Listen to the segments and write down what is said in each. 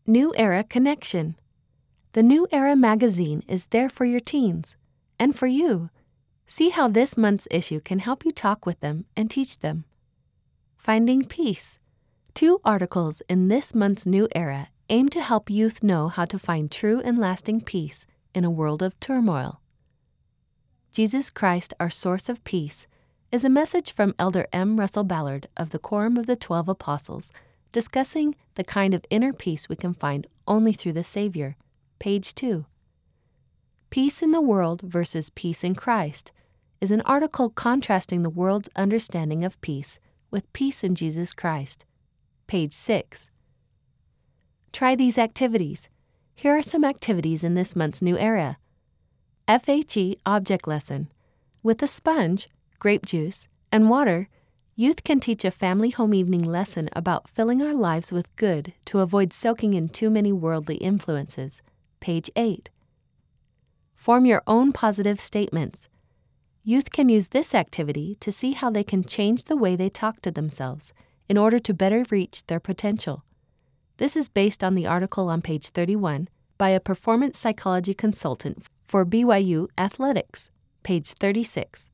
New Era Connection. The New Era magazine is there for your teens and for you. See how this month's issue can help you talk with them and teach them. Finding Peace. 2 articles in this month's New Era aim to help youth know how to find true and lasting peace in a world of turmoil. Jesus Christ, Our Source of Peace, is a message from Elder M. Russell Ballard of the Quorum of the 12 Apostles, discussing the kind of inner peace we can find only through the Savior. Page 2. Peace in the World versus Peace in Christ is an article contrasting the world's understanding of peace with peace in Jesus Christ. Page 6. Try these activities. Here are some activities in this month's New Era. FHE Object Lesson. With a sponge, grape juice, and water, youth can teach a family home evening lesson about filling our lives with good to avoid soaking in too many worldly influences. Page 8. Form your own positive statements. Youth can use this activity to see how they can change the way they talk to themselves in order to better reach their potential. This is based on the article on page 31 by a performance psychology consultant for BYU Athletics, page 36.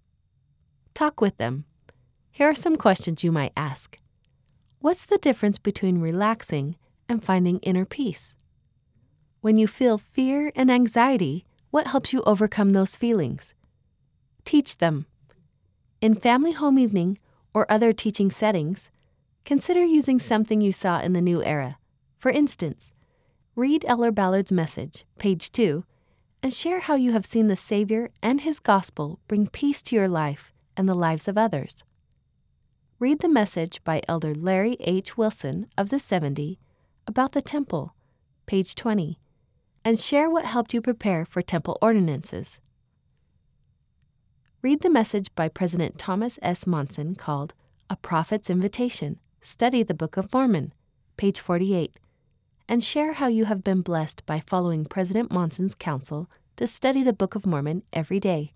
Talk with them. Here are some questions you might ask. What's the difference between relaxing and finding inner peace? When you feel fear and anxiety, what helps you overcome those feelings? Teach them. In family home evening or other teaching settings, consider using something you saw in the New Era. For instance, read Elder Ballard's message, page 2, and share how you have seen the Savior and His gospel bring peace to your life and the lives of others. Read the message by Elder Larry H. Wilson of the 70 about the temple, page 20, and share what helped you prepare for temple ordinances. Read the message by President Thomas S. Monson called A Prophet's Invitation, Study the Book of Mormon, page 48, and share how you have been blessed by following President Monson's counsel to study the Book of Mormon every day.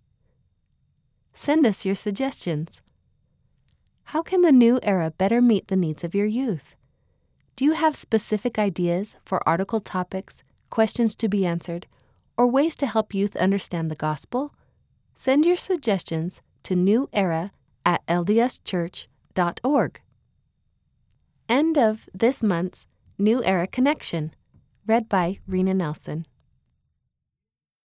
Send us your suggestions. How can the New Era better meet the needs of your youth? Do you have specific ideas for article topics, questions to be answered, or ways to help youth understand the gospel? Send your suggestions to newera@ldschurch.org. End of this month's New Era Connection, read by Rena Nelson.